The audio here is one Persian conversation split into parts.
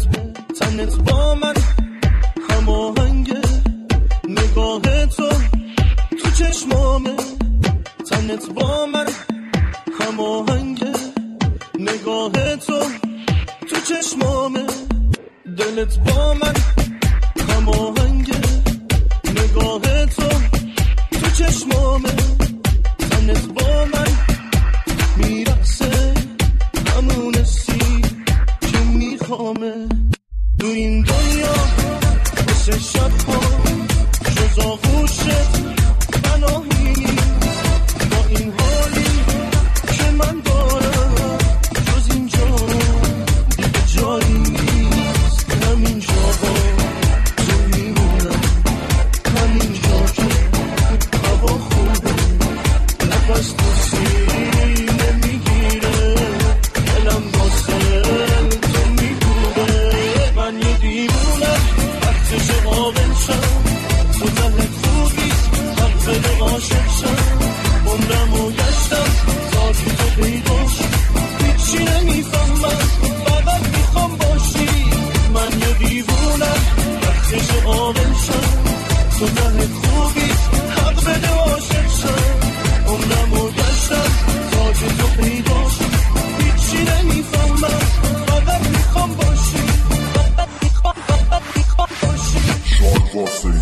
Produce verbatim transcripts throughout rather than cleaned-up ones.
تنت با من هماهنگه، نگاه تو تو چشمامه. تنت با من هماهنگه، نگاه تو تو چشمامه. دلت با من هماهنگه، نگاه تو تو چشمامه. تنت با من میرقصه همون سی که میخوامه. تو این دنیا مثل شب ها جز آغوشت پناهی نیست. با این حالی که من دارم جز اینجا دیگه جایی نیست. همین جاها تو میمونم، همین جا که هوا خوبه. نفس تو سینه میگیره، دلم واسه تو میگوره. من یه دیوونم وقتش قابل شم، تو ته خوبی حق بده عاشق شم. عمرمو گشتم تا که تو پیداش، هیچی نمیفهمم فقط میخوام باشی. من یه دیوونم وقتش قابل شم، تو ته خوبی حق بده عاشق شم. عمرمو گشتم تا که تو پیداش، هیچی نمیفهمم فقط میخوام باشی. فقط میخوام فقط میخوام باشی. شاد واسه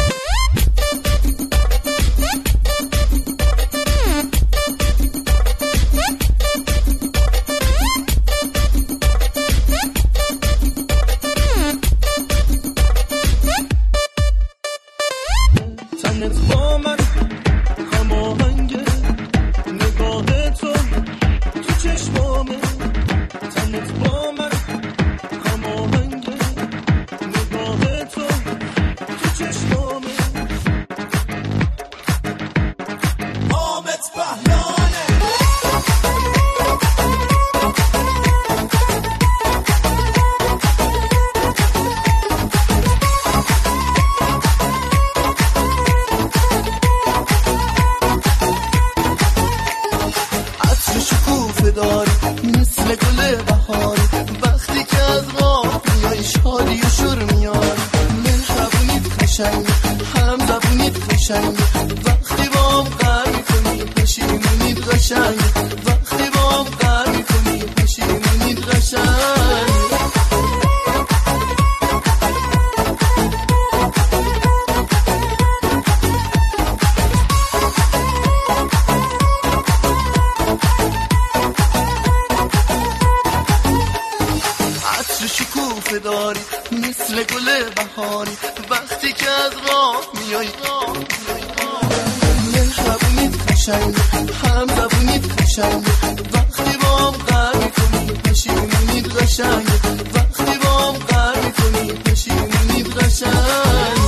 تنت با من هماهنگه، نگاه تو تو چشمامه. تنت با من هماهنگه، نگاه تو تو چشمامه. حامد بهلانه عطر شکوفه داری مثل گل بهاری، وقتی که از راه میای شادی و شور میاری. مهربونیت قشنگه، هم زبونیت قشنگه، وقتی با هم قهر میکنی پشیمونیت قشنگه. وقتی با هم قهر میکنی پشیمونیت قشنگه. عطر شکوفه داری مثل گل بهاری، وقتی که از راه میای. مهربونیت قشنگه، هم زبونیت قشنگه، وقتی با هم قهر میکنی پشیمونیت قشنگه. وقتی با هم قهر میکنی پشیمونیت قشنگه.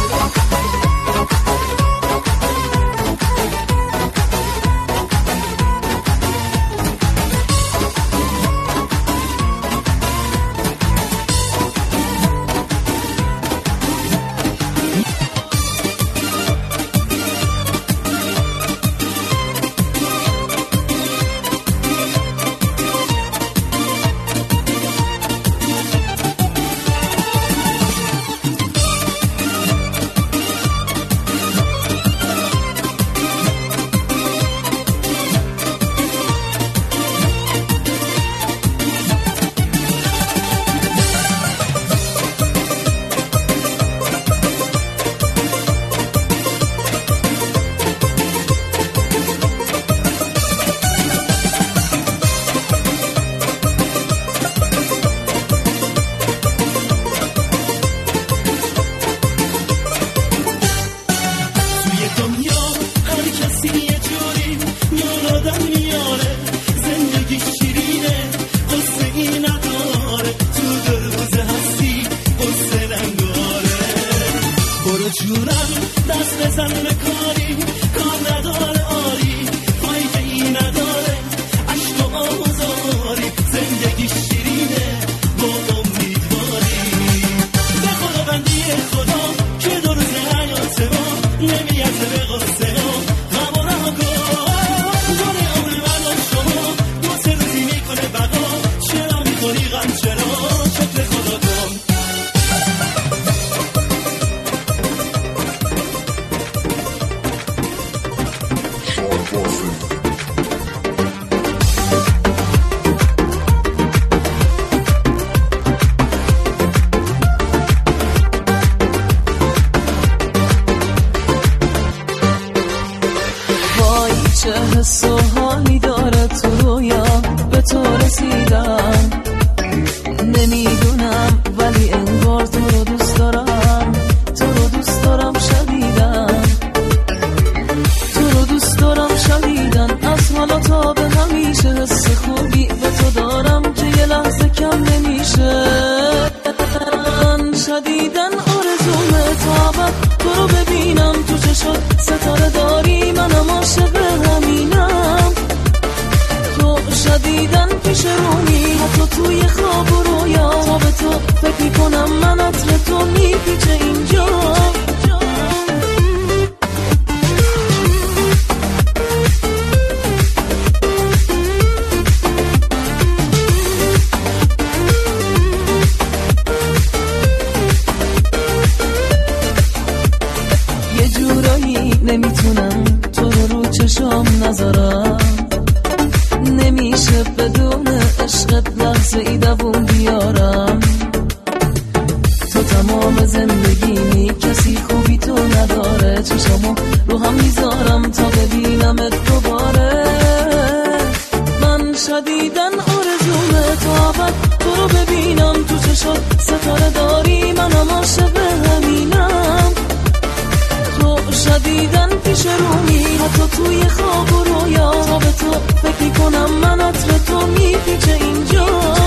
توی خواب و رویا تا به تو فکر میکنم من عطر تو میپیچه اینجا. یه جورایی نمیتونم تو رو رو چشام نذارم، نمیشه بدون عشقت لحظه ای دوون بیارم. تو تمام زندگیمی کسی خوبی تو نداره، چشامو رو هم میذارم تا ببینمت دوباره. من شدیدن آرزومه تا ابد تو رو ببینم تو چشات ستاره داری، منم عاشق همینم. تو شدیدن پیش رومی حتی توی خواب و رویا تا به تو فکر کنم من عطر تو میپیچه اینجا.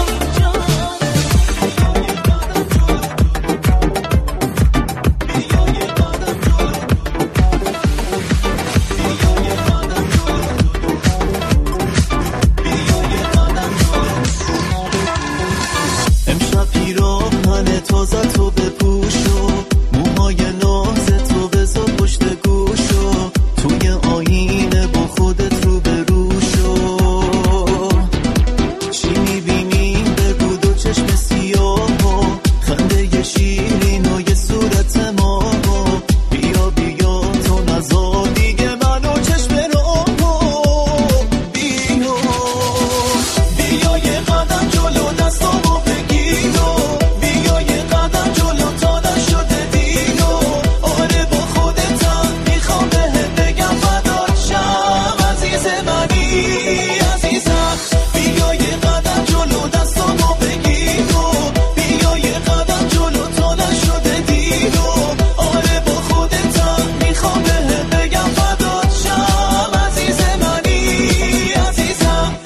امشب پیراهن تازه تو بپوشو، موهای ناز تو بذار پشت گوشو، توی آینه با خودت رو بروشو. چی میبینی بگو دو چشم سیاهو، خنده شیرین و یه صورت ماهو. بیا بیا تو نزار دیگه منو چشم راهو. بیا بیا یه قدم جلو دستامو بگیرو، بیا یه قدم جلو تا نشده دیرو. آره با خودتم میخوام بهت بگم فدات شم عزیز منی عزیزم. بیا یه قدم جلو دستامو بگیرو، بیا یه قدم جلو تا نشده دیرو. آره با خودتم میخوام بهت بگم فدات شم عزیز منی عزیزم.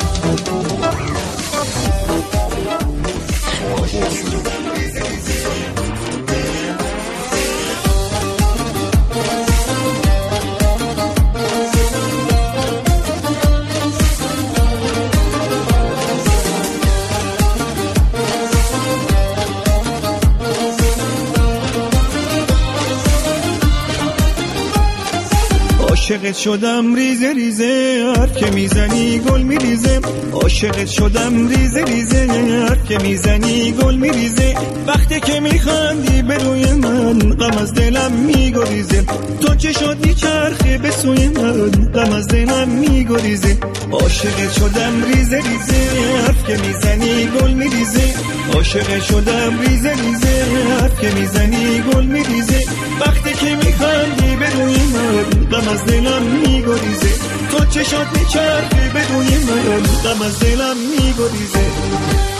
عاشقت شدم ریزه ریزه، حرف که میزنی گل میریزه. عاشقت شدم ریزه ریزه، حرف که میزنی گل میریزه. وقتی که میخندی به روی من غم از دلم میگریزه. تو چه شدی چرخه به سوی من غم از دلم میگریزه. عاشقت شدم ریزه ریزه، حرف که میزنی گل میریزه. عاشقت شدم ریزه ریزه، حرف که میزنی گل میریزه. وقتی که میخندی به روی من غم از دلم میگریزه. تو چشات میچرخه به روی من غم از دلم میگریزه.